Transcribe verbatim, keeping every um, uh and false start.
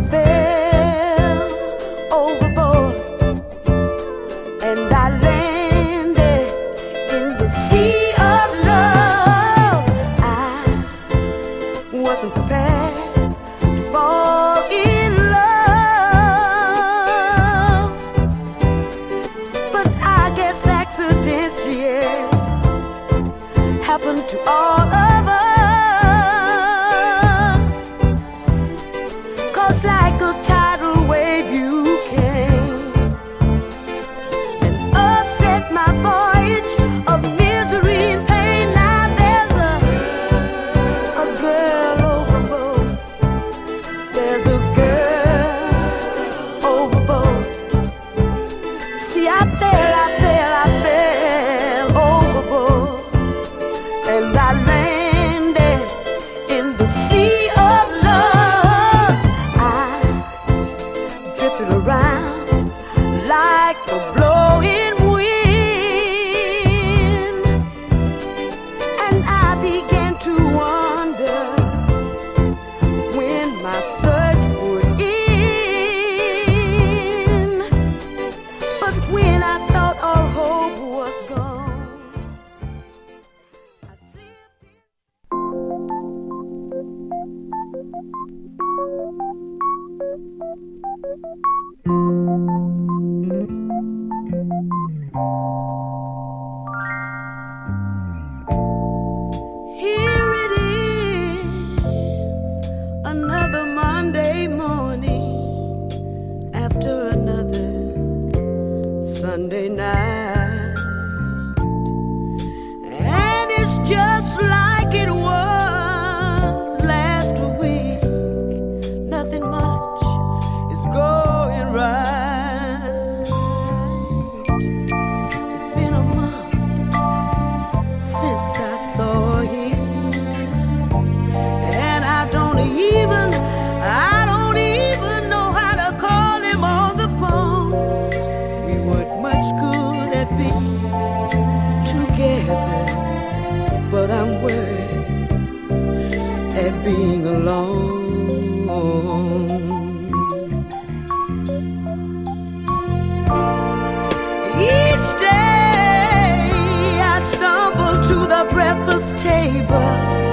fell overboard and I landed in the sea of love. I wasn't prepared to fall in love, but I guess accidents, yeah, happen to all of us. Like a tidal wave you came and upset my voyage of misery and pain. Now there's a, a girl overboard. There's a girl overboard. See, I fell, I fell, I fell overboard and I landed in the sea of love. Around like the blowing wind, and I began to wonder when my search would end. But when I thought all hope was gone, I slipped in. Here it is, another Monday morning after another Sunday night, and it's just like it was last week. Nothing much is going right. It's been a month since I saw him, and I don't even, I don't even know how to call him on the phone. We weren't much good at being together, but I'm worse at being alone. Each day I stumble to the breakfast table